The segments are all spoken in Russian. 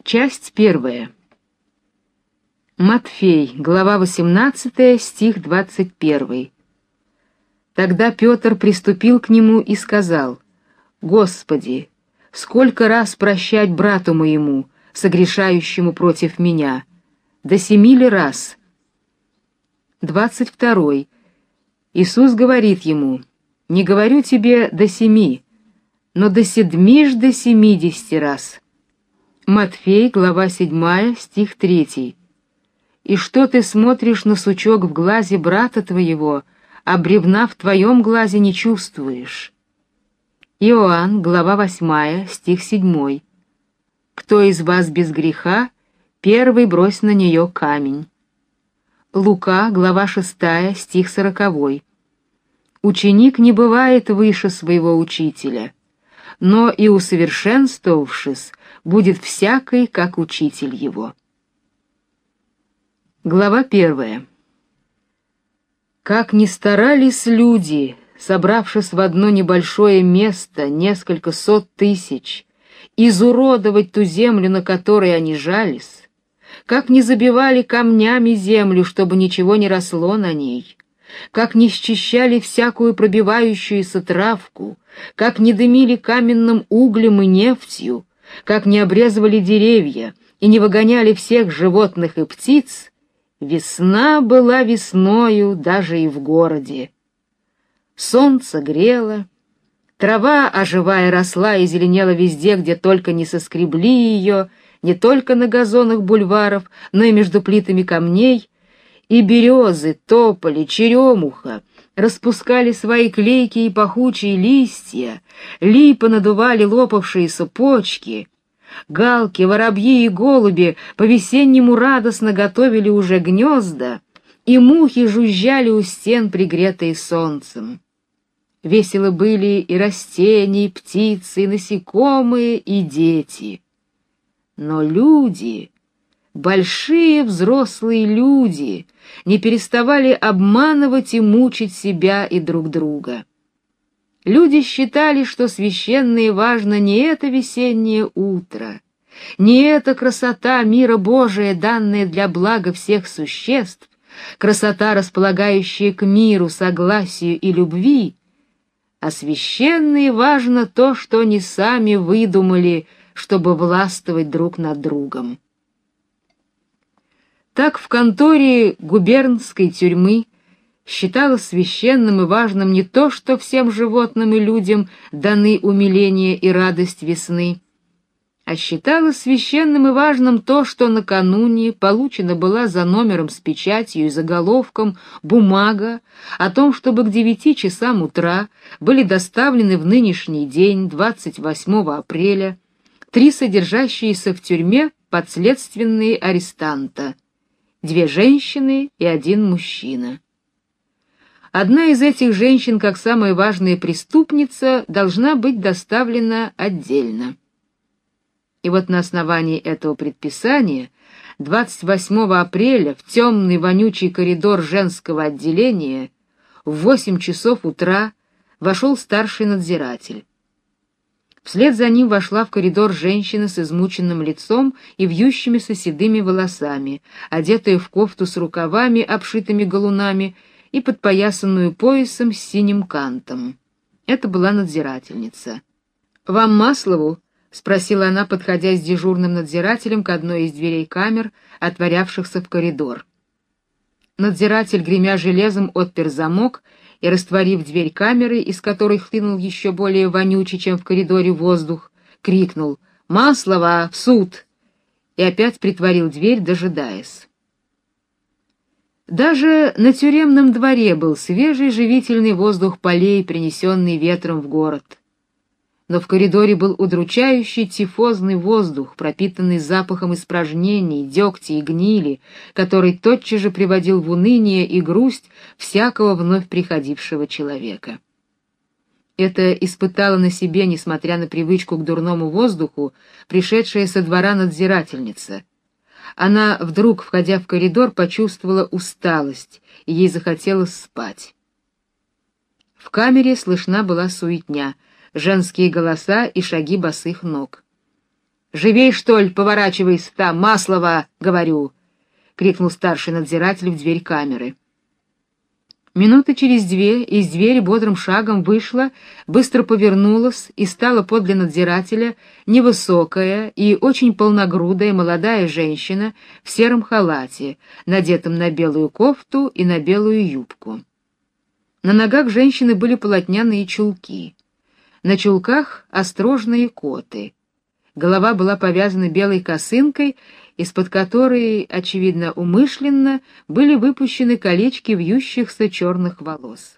Часть первая. Матфей, глава 18, стих 21. Тогда Петр приступил к нему и сказал: «Господи, сколько раз прощать брату моему, согрешающему против меня? До 7 ли раз?» 22. Иисус говорит ему: «Не говорю тебе до 7, но до 70 раз». Матфей, глава 7, стих 3. «И что ты смотришь на сучок в глазе брата твоего, а бревна в твоем глазе не чувствуешь?» Иоанн, глава 8, стих 7. «Кто из вас без греха, первый брось на нее камень». Лука, глава 6, стих 40. «Ученик не бывает выше своего учителя, но и усовершенствовавшись, будет всякий, как учитель его». Глава 1. Как ни старались люди, собравшись в одно небольшое место, несколько сот тысяч, изуродовать ту землю, на которой они жались, как ни забивали камнями землю, чтобы ничего не росло на ней, как ни счищали всякую пробивающуюся травку, как ни дымили каменным углем и нефтью, как не обрезывали деревья и не выгоняли всех животных и птиц, весна была весною даже и в городе. Солнце грело, трава, оживая, росла и зеленела везде, где только не соскребли ее, не только на газонах бульваров, но и между плитами камней, и березы, тополи, черемуха распускали свои клейкие и пахучие листья, липы надували лопавшиеся почки, галки, воробьи и голуби по-весеннему радостно готовили уже гнезда, и мухи жужжали у стен, пригретые солнцем. Весело были и растения, и птицы, и насекомые, и дети. Но люди, большие взрослые люди, не переставали обманывать и мучить себя и друг друга. Люди считали, что священно и важно не это весеннее утро, не эта красота мира Божия, данная для блага всех существ, красота, располагающая к миру, согласию и любви, а священно и важно то, что они сами выдумали, чтобы властвовать друг над другом. Так в конторе губернской тюрьмы считалось священным и важным не то, что всем животным и людям даны умиление и радость весны, а считалось священным и важным то, что накануне получена была за номером с печатью и заголовком бумага о том, чтобы к 9 часам утра были доставлены в нынешний день, 28 апреля, 3 содержащиеся в тюрьме подследственные арестанта, 2 женщины и 1 мужчина. Одна из этих женщин, как самая важная преступница, должна быть доставлена отдельно. И вот на основании этого предписания 28 апреля в темный вонючий коридор женского отделения в 8 часов утра вошел старший надзиратель. Вслед за ним вошла в коридор женщина с измученным лицом и вьющимися седыми волосами, одетая в кофту с рукавами, обшитыми галунами, и подпоясанную поясом с синим кантом. Это была надзирательница. «Вам Маслову?» — спросила она, подходя с дежурным надзирателем к одной из дверей камер, отворявшихся в коридор. Надзиратель, гремя железом, отпер замок и, растворив дверь камеры, из которой хлынул еще более вонючий, чем в коридоре, воздух, крикнул: «Маслова, в суд!» и опять притворил дверь, дожидаясь. Даже на тюремном дворе был свежий живительный воздух полей, принесенный ветром в город. Но в коридоре был удручающий тифозный воздух, пропитанный запахом испражнений, дегтя и гнили, который тотчас же приводил в уныние и грусть всякого вновь приходившего человека. Это испытала на себе, несмотря на привычку к дурному воздуху, пришедшая со двора надзирательница. Она вдруг, входя в коридор, почувствовала усталость, и ей захотелось спать. В камере слышна была суетня, женские голоса и шаги босых ног. Живей, что ли, поворачивайся там, Маслова, говорю!» — крикнул старший надзиратель в дверь камеры. Минуты через две из двери бодрым шагом вышла, быстро повернулась и стала подле надзирателя невысокая и очень полногрудая молодая женщина в сером халате, надетом на белую кофту и на белую юбку. На ногах женщины были полотняные чулки. На чулках острожные коты. Голова была повязана белой косынкой, из-под которой, очевидно, умышленно, были выпущены колечки вьющихся черных волос.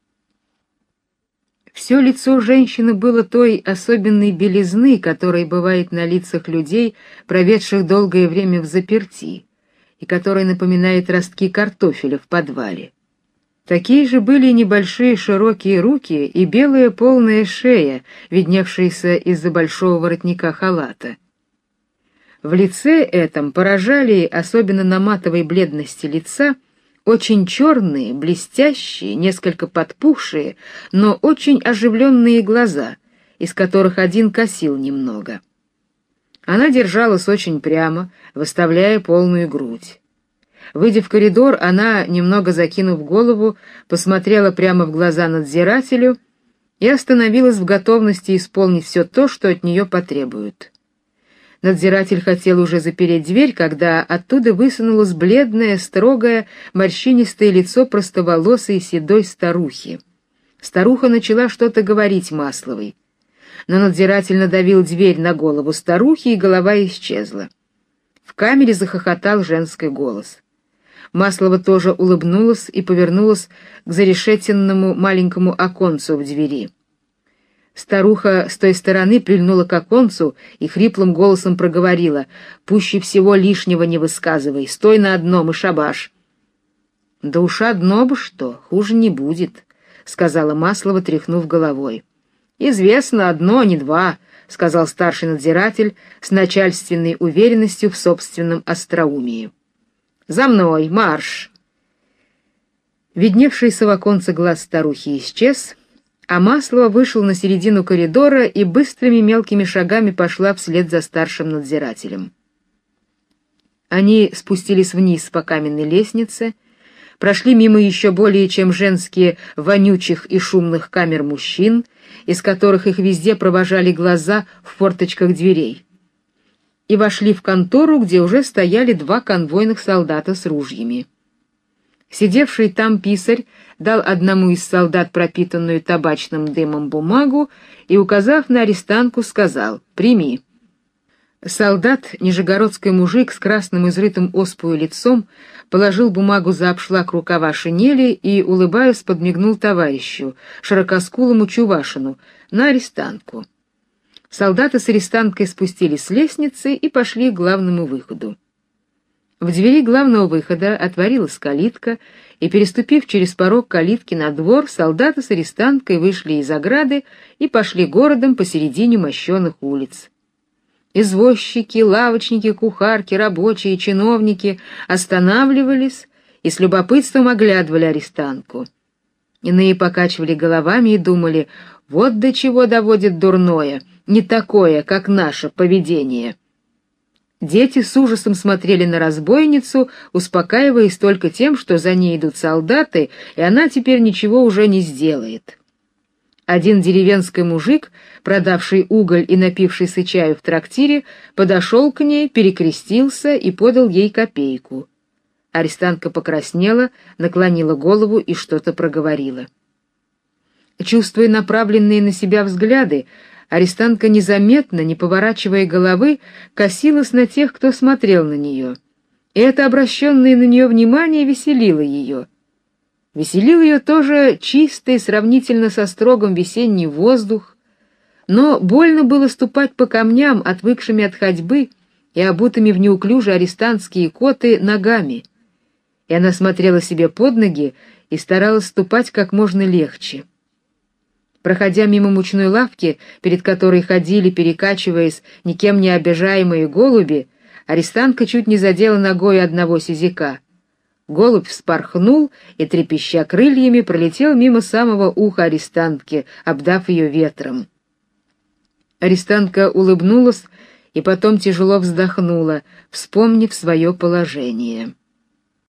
Все лицо женщины было той особенной белизны, которая бывает на лицах людей, проведших долгое время в заперти, и которая напоминает ростки картофеля в подвале. Такие же были небольшие широкие руки и белая полная шея, видневшаяся из-за большого воротника халата. В лице этом поражали, особенно на матовой бледности лица, очень черные, блестящие, несколько подпухшие, но очень оживленные глаза, из которых один косил немного. Она держалась очень прямо, выставляя полную грудь. Выйдя в коридор, она, немного закинув голову, посмотрела прямо в глаза надзирателю и остановилась в готовности исполнить все то, что от нее потребуют. Надзиратель хотел уже запереть дверь, когда оттуда высунулось бледное, строгое, морщинистое лицо простоволосой седой старухи. Старуха начала что-то говорить Масловой, но надзиратель надавил дверь на голову старухи, и голова исчезла. В камере захохотал женский голос. Маслова тоже улыбнулась и повернулась к зарешетенному маленькому оконцу в двери. Старуха с той стороны прильнула к оконцу и хриплым голосом проговорила: «Пуще всего лишнего не высказывай, стой на одном и шабаш». «Да уж одно бы что, хуже не будет», — сказала Маслова, тряхнув головой. «Известно, одно, а не два», — сказал старший надзиратель с начальственной уверенностью в собственном остроумии. «За мной, марш!» Видневшийся в оконце глаз старухи исчез, а Маслова вышел на середину коридора и быстрыми мелкими шагами пошла вслед за старшим надзирателем. Они спустились вниз по каменной лестнице, прошли мимо еще более чем женские вонючих и шумных камер мужчин, из которых их везде провожали глаза в форточках дверей, и вошли в контору, где уже стояли два конвойных солдата с ружьями. Сидевший там писарь дал одному из солдат пропитанную табачным дымом бумагу и, указав на арестантку, сказал: «Прими». Солдат, нижегородский мужик с красным изрытым оспою лицом, положил бумагу за обшлаг рукава шинели и, улыбаясь, подмигнул товарищу, широкоскулому Чувашину, на арестантку. Солдаты с арестанткой спустились с лестницы и пошли к главному выходу. В двери главного выхода отворилась калитка, и, переступив через порог калитки на двор, солдаты с арестанткой вышли из ограды и пошли городом посередине мощеных улиц. Извозчики, лавочники, кухарки, рабочие, чиновники останавливались и с любопытством оглядывали арестантку. Иные покачивали головами и думали: вот до чего доводит дурное, не такое, как наше поведение. Дети с ужасом смотрели на разбойницу, успокаиваясь только тем, что за ней идут солдаты, и она теперь ничего уже не сделает. Один деревенский мужик, продавший уголь и напившийся чаю в трактире, подошел к ней, перекрестился и подал ей копейку. Арестантка покраснела, наклонила голову и что-то проговорила. Чувствуя направленные на себя взгляды, арестантка незаметно, не поворачивая головы, косилась на тех, кто смотрел на нее. И это обращенное на нее внимание веселило ее. Веселил ее тоже чистый, сравнительно со строгом весенний воздух, но больно было ступать по камням, отвыкшими от ходьбы и обутыми в неуклюже арестантские коты ногами. И она смотрела себе под ноги и старалась ступать как можно легче. Проходя мимо мучной лавки, перед которой ходили, перекачиваясь, никем не обижаемые голуби, арестантка чуть не задела ногой одного сизяка. Голубь вспорхнул и, трепеща крыльями, пролетел мимо самого уха арестантки, обдав ее ветром. Арестантка улыбнулась и потом тяжело вздохнула, вспомнив свое положение.